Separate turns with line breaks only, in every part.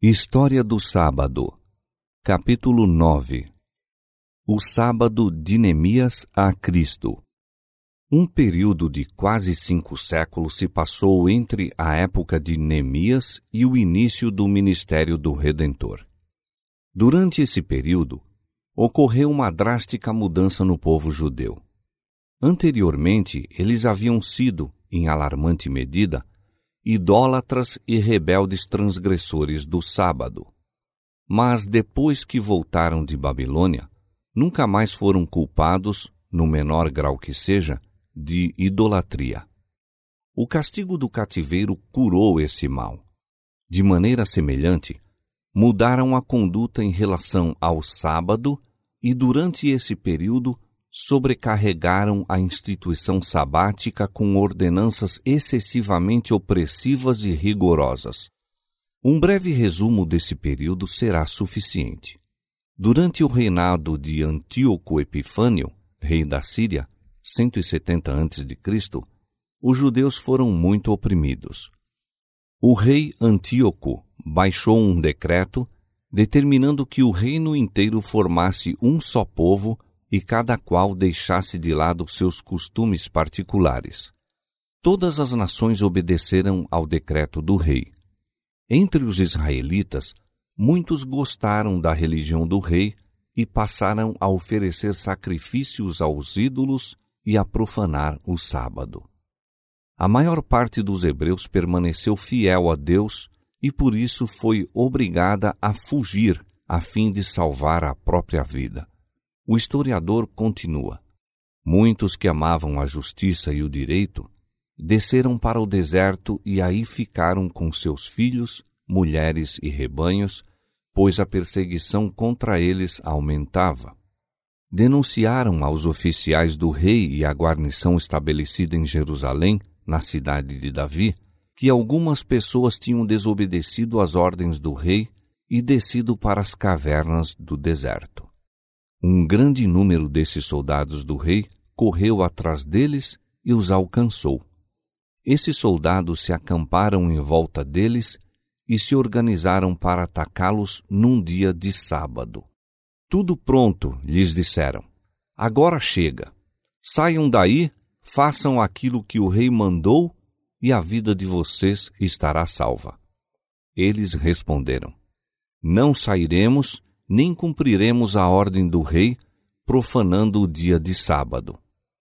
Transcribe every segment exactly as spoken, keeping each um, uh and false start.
História do Sábado, capítulo nove. O Sábado de Neemias a Cristo. Um período de quase cinco séculos se passou entre a época de Neemias e o início do ministério do Redentor. Durante esse período, ocorreu uma drástica mudança no povo judeu. Anteriormente, eles haviam sido, em alarmante medida, idólatras e rebeldes transgressores do sábado. Mas depois que voltaram de Babilônia, nunca mais foram culpados, no menor grau que seja, de idolatria. O castigo do cativeiro curou esse mal. De maneira semelhante, mudaram a conduta em relação ao sábado e, durante esse período, sobrecarregaram a instituição sabática com ordenanças excessivamente opressivas e rigorosas. Um breve resumo desse período será suficiente. Durante o reinado de Antíoco Epifânio, rei da Síria, cento e setenta antes de Cristo, os judeus foram muito oprimidos. O rei Antíoco baixou um decreto determinando que o reino inteiro formasse um só povo e cada qual deixasse de lado seus costumes particulares. Todas as nações obedeceram ao decreto do rei. Entre os israelitas, muitos gostaram da religião do rei e passaram a oferecer sacrifícios aos ídolos e a profanar o sábado. A maior parte dos hebreus permaneceu fiel a Deus e por isso foi obrigada a fugir a fim de salvar a própria vida. O historiador continua: muitos que amavam a justiça e o direito desceram para o deserto e aí ficaram com seus filhos, mulheres e rebanhos, pois a perseguição contra eles aumentava. Denunciaram aos oficiais do rei e à guarnição estabelecida em Jerusalém, na cidade de Davi, que algumas pessoas tinham desobedecido às ordens do rei e descido para as cavernas do deserto. Um grande número desses soldados do rei correu atrás deles e os alcançou. Esses soldados se acamparam em volta deles e se organizaram para atacá-los num dia de sábado. Tudo pronto, lhes disseram. Agora chega. Saiam daí, façam aquilo que o rei mandou e a vida de vocês estará salva. Eles responderam: não sairemos, nem cumpriremos a ordem do rei, profanando o dia de sábado.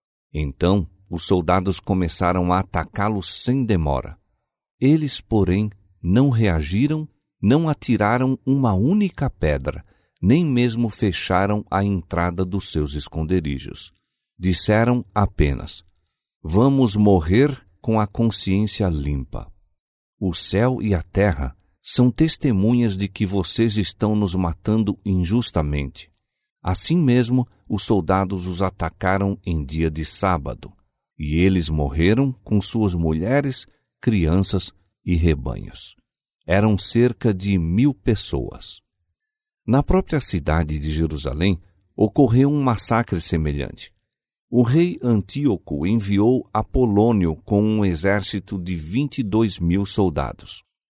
Então, os soldados começaram a atacá-los sem demora. Eles, porém, não reagiram, não atiraram uma única pedra, nem mesmo fecharam a entrada dos seus esconderijos. Disseram apenas: vamos morrer com a consciência limpa. O céu e a terra são testemunhas de que vocês estão nos matando injustamente. Assim mesmo, os soldados os atacaram em dia de sábado, e eles morreram com suas mulheres, crianças e rebanhos. Eram cerca de mil pessoas. Na própria cidade de Jerusalém, ocorreu um massacre semelhante. O rei Antíoco enviou Apolônio com um exército de vinte e dois mil soldados.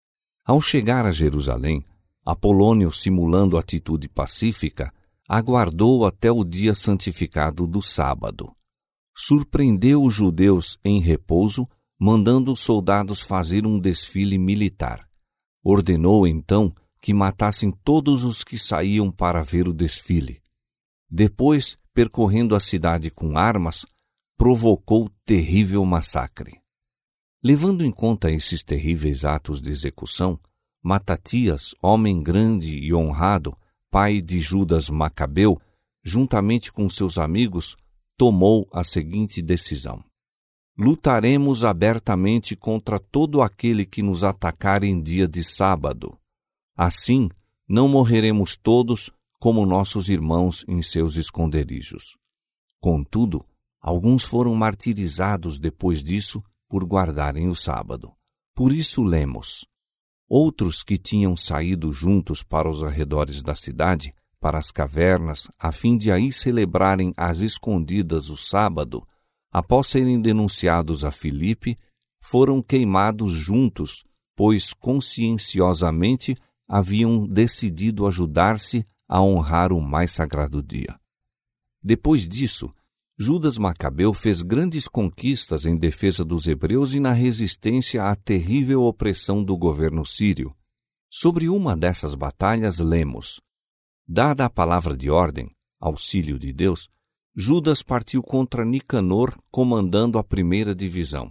Ao chegar a Jerusalém, Apolônio, simulando atitude pacífica, aguardou até o dia santificado do sábado. Surpreendeu os judeus em repouso, mandando os soldados fazer um desfile militar. Ordenou, então, que matassem todos os que saíam para ver o desfile. Depois, percorrendo a cidade com armas, provocou terrível massacre. Levando em conta esses terríveis atos de execução, Matatias, homem grande e honrado, pai de Judas Macabeu, juntamente com seus amigos, tomou a seguinte decisão: lutaremos abertamente contra todo aquele que nos atacar em dia de sábado. Assim, não morreremos todos como nossos irmãos em seus esconderijos. Contudo, alguns foram martirizados depois disso por guardarem o sábado. Por isso lemos: outros que tinham saído juntos para os arredores da cidade, para as cavernas, a fim de aí celebrarem às escondidas o sábado, após serem denunciados a Filipe, foram queimados juntos, pois conscienciosamente haviam decidido ajudar-se a honrar o mais sagrado dia. Depois disso, Judas Macabeu fez grandes conquistas em defesa dos hebreus e na resistência à terrível opressão do governo sírio. Sobre uma dessas batalhas, lemos: dada a palavra de ordem, auxílio de Deus, Judas partiu contra Nicanor, comandando a primeira divisão.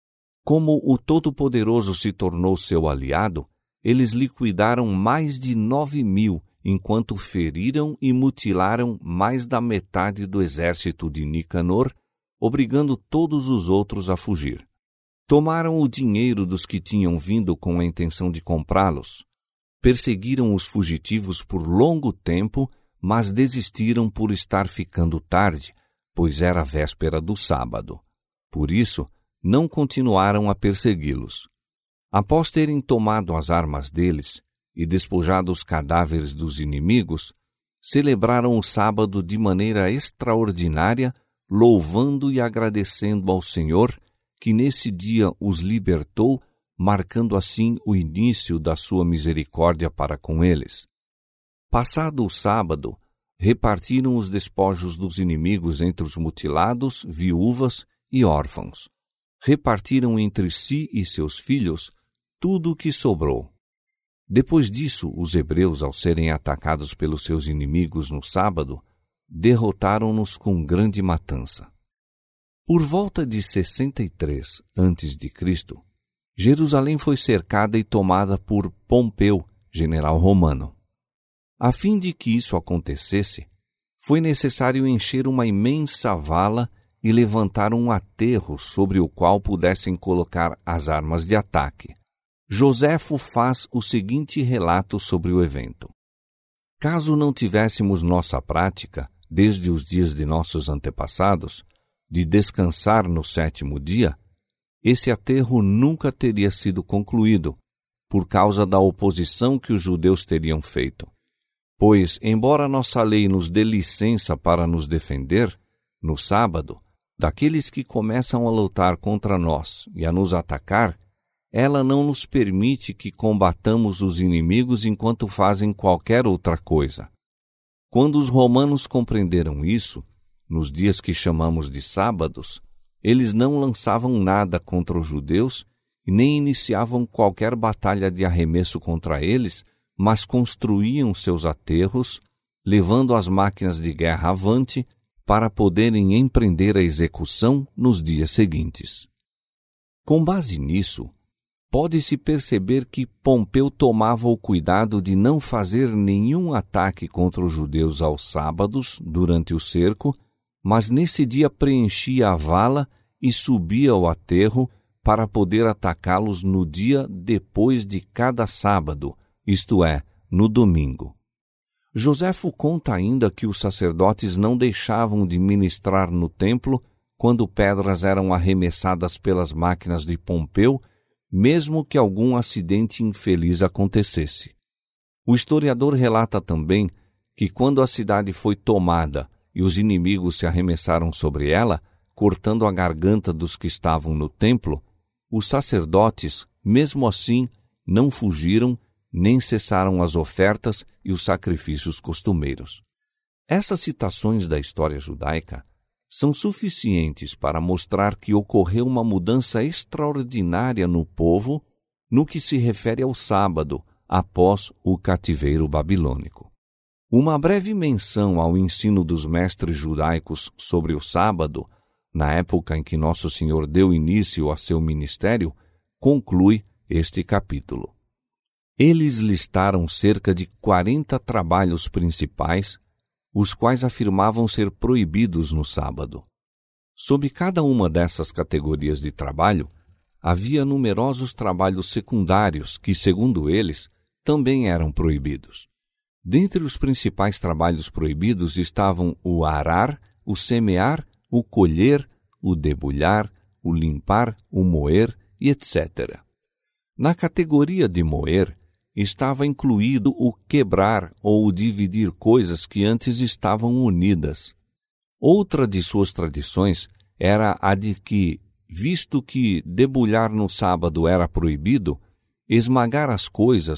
Como o Todo-Poderoso se tornou seu aliado, eles liquidaram mais de nove mil, enquanto feriram e mutilaram mais da metade do exército de Nicanor, obrigando todos os outros a fugir. Tomaram o dinheiro dos que tinham vindo com a intenção de comprá-los. Perseguiram os fugitivos por longo tempo, mas desistiram por estar ficando tarde, pois era a véspera do sábado. Por isso, não continuaram a persegui-los. Após terem tomado as armas deles e despojado os cadáveres dos inimigos, celebraram o sábado de maneira extraordinária, louvando e agradecendo ao Senhor, que nesse dia os libertou, marcando assim o início da sua misericórdia para com eles. Passado o sábado, repartiram os despojos dos inimigos entre os mutilados, viúvas e órfãos. Repartiram entre si e seus filhos tudo o que sobrou. Depois disso, os hebreus, ao serem atacados pelos seus inimigos no sábado, derrotaram-nos com grande matança. Por volta de sessenta e três antes de Cristo, Jerusalém foi cercada e tomada por Pompeu, general romano. A fim de que isso acontecesse, foi necessário encher uma imensa vala e levantar um aterro sobre o qual pudessem colocar as armas de ataque. Joséfo faz o seguinte relato sobre o evento. Caso não tivéssemos nossa prática, desde os dias de nossos antepassados, de descansar no sétimo dia, esse aterro nunca teria sido concluído, por causa da oposição que os judeus teriam feito. Pois, embora nossa lei nos dê licença para nos defender, no sábado, daqueles que começam a lutar contra nós e a nos atacar, ela não nos permite que combatamos os inimigos enquanto fazem qualquer outra coisa. Quando os romanos compreenderam isso, nos dias que chamamos de sábados, eles não lançavam nada contra os judeus e nem iniciavam qualquer batalha de arremesso contra eles, mas construíam seus aterros, levando as máquinas de guerra avante para poderem empreender a execução nos dias seguintes. Com base nisso, pode-se perceber que Pompeu tomava o cuidado de não fazer nenhum ataque contra os judeus aos sábados, durante o cerco, mas nesse dia preenchia a vala e subia ao aterro para poder atacá-los no dia depois de cada sábado, isto é, no domingo. Joséfo conta ainda que os sacerdotes não deixavam de ministrar no templo quando pedras eram arremessadas pelas máquinas de Pompeu, mesmo que algum acidente infeliz acontecesse. O historiador relata também que quando a cidade foi tomada e os inimigos se arremessaram sobre ela, cortando a garganta dos que estavam no templo, os sacerdotes, mesmo assim, não fugiram nem cessaram as ofertas e os sacrifícios costumeiros. Essas citações da história judaica são suficientes para mostrar que ocorreu uma mudança extraordinária no povo no que se refere ao sábado após o cativeiro babilônico. Uma breve menção ao ensino dos mestres judaicos sobre o sábado, na época em que Nosso Senhor deu início a seu ministério, conclui este capítulo. Eles listaram cerca de quarenta trabalhos principais, os quais afirmavam ser proibidos no sábado. Sob cada uma dessas categorias de trabalho, havia numerosos trabalhos secundários que, segundo eles, também eram proibidos. Dentre os principais trabalhos proibidos estavam o arar, o semear, o colher, o debulhar, o limpar, o moer e etcétera. Na categoria de moer, estava incluído o quebrar ou dividir coisas que antes estavam unidas. Outra de suas tradições era a de que, visto que debulhar no sábado era proibido, esmagar as coisas,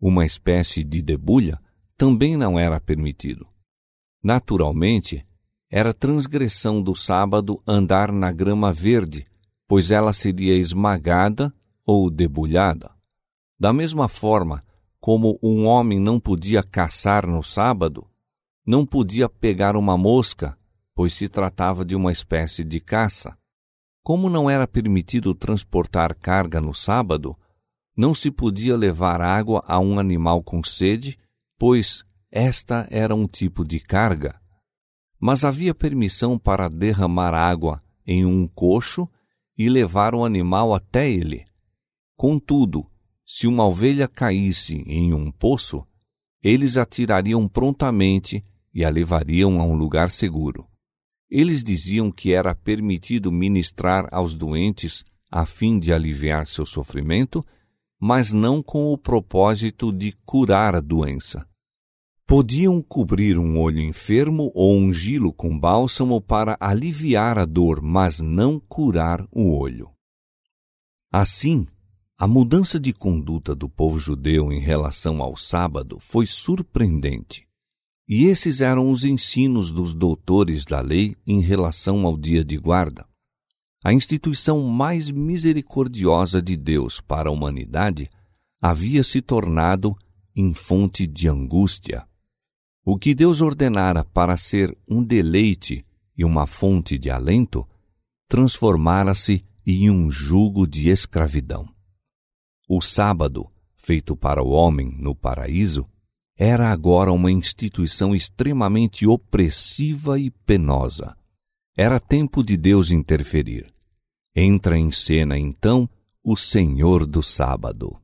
uma espécie de debulha, também não era permitido. Naturalmente, era transgressão do sábado andar na grama verde, pois ela seria esmagada ou debulhada. Da mesma forma, como um homem não podia caçar no sábado, não podia pegar uma mosca, pois se tratava de uma espécie de caça. Como não era permitido transportar carga no sábado, não se podia levar água a um animal com sede, pois esta era um tipo de carga. Mas havia permissão para derramar água em um coxo e levar o animal até ele. Contudo, se uma ovelha caísse em um poço, eles a tirariam prontamente e a levariam a um lugar seguro. Eles diziam que era permitido ministrar aos doentes a fim de aliviar seu sofrimento, mas não com o propósito de curar a doença. Podiam cobrir um olho enfermo ou ungí-lo com bálsamo para aliviar a dor, mas não curar o olho. Assim, a mudança de conduta do povo judeu em relação ao sábado foi surpreendente. E esses eram os ensinos dos doutores da lei em relação ao dia de guarda. A instituição mais misericordiosa de Deus para a humanidade havia se tornado em fonte de angústia. O que Deus ordenara para ser um deleite e uma fonte de alento, transformara-se em um jugo de escravidão. O sábado, feito para o homem no paraíso, era agora uma instituição extremamente opressiva e penosa. Era tempo de Deus interferir. Entra em cena, então, o Senhor do sábado.